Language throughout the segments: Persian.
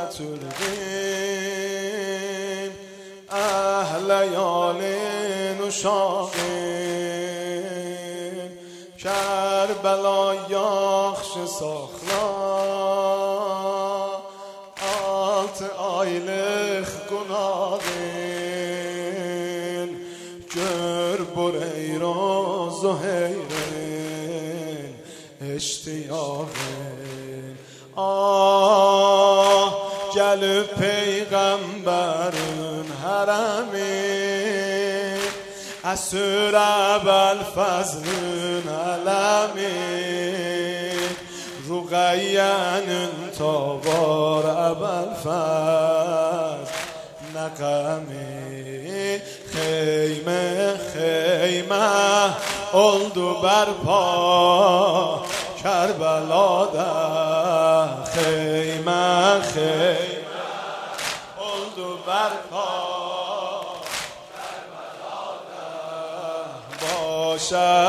نترقين اهل یالین و شاقین کربلا یاخش ساخلا alt aylık günahın gör bureyroz o heyrin eştiyağın ah gelip peygamberin harami asür abel fazlın alami رقیانن تابار ابوالفضل نغمه خیمه خیمه oldu برپا کربلادا خیمه خیمه oldu برپا کربلادا باشه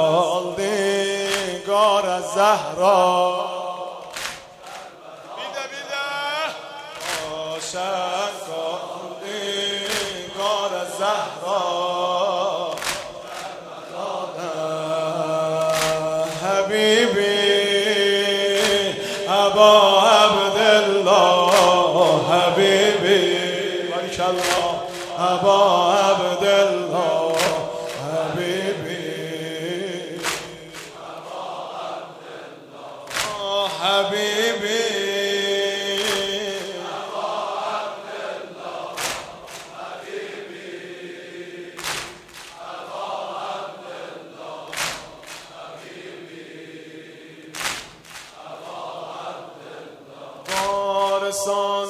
سالدگار زهرا بیده بیده باشه سالدگار زهرا حبیبی ابا عبدالله حبیبی بارک الله ابا عبدالله حبیبی حبیبی ابا عبدالله حبیبی ابا عبدالله حبیبی ابا عبدالله وارثان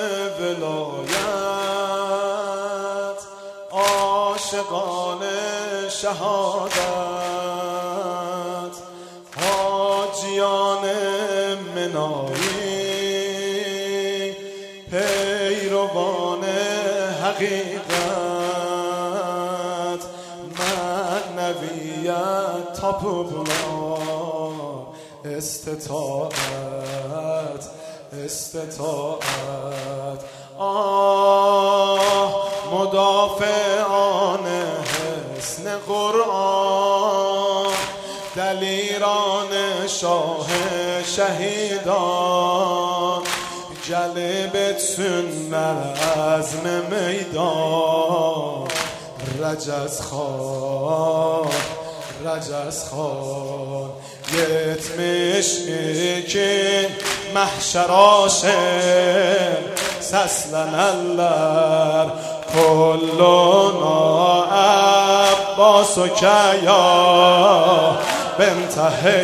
ولایت عاشقان شهادت حاجیان منایی پیروان حقیقت معنویت تا پولا استطاعت استطاعت مدافعان حسن قرآن دلیران شاه شهیدان جلب سنر عزم میدان رجز خان yetmiş mahşer aşem seslenenler kulluna Abbas o kaya bent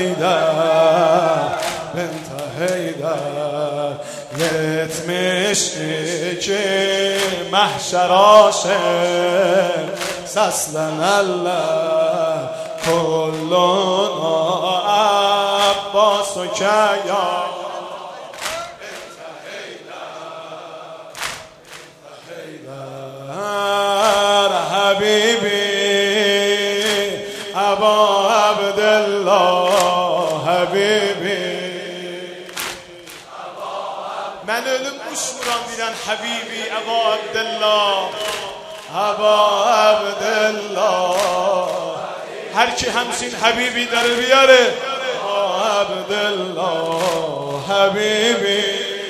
Heydar yetmiş mahşer aşem seslenenler kulluna Abbas o kaya Habibi Aba Abdullah Habibi Ben ölüm uçmuram bilen Habibi Aba Abdullah Aba Abdullah Her ki hemsin Habibi der biyare Aba Abdullah Habibi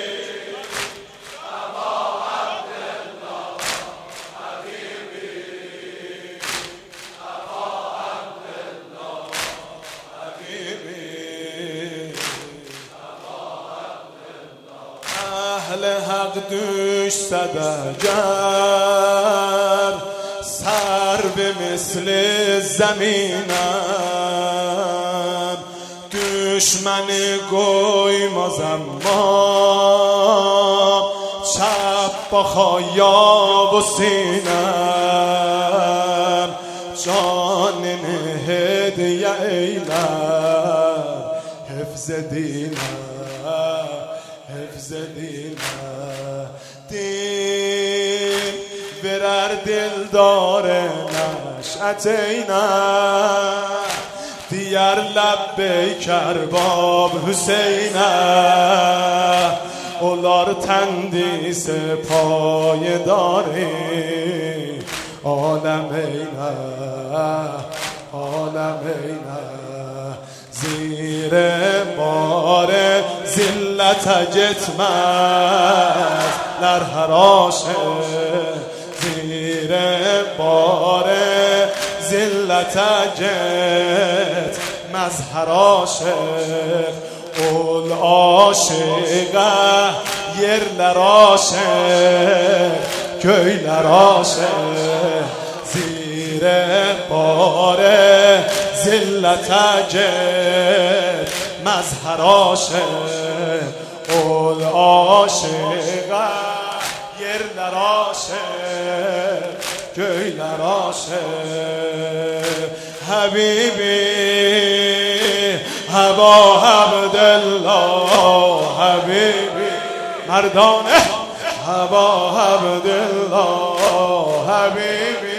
اهل حق düşse de گر سر به مثل زمینم düşmeni koymaz ama çap bakaya bu sinem canını hediye eyler hifz edine din verer dildare neş'eteyne diğer lebbeyk erbab Hüseyne ola دلار تندیس پای داری عالم اینه عالم اینه زیر بار ذلت جتمت در حراشه زیر بار ذلت جت مزهراشه اول عاشقه yer لراشه köy لراشه زیر بار ذلت جت مزهراشه اول عاشقه yer لراشه köy لراشه حبیبی هوا عبدالله حبیبی مردانه هوا عبدالله حبیبی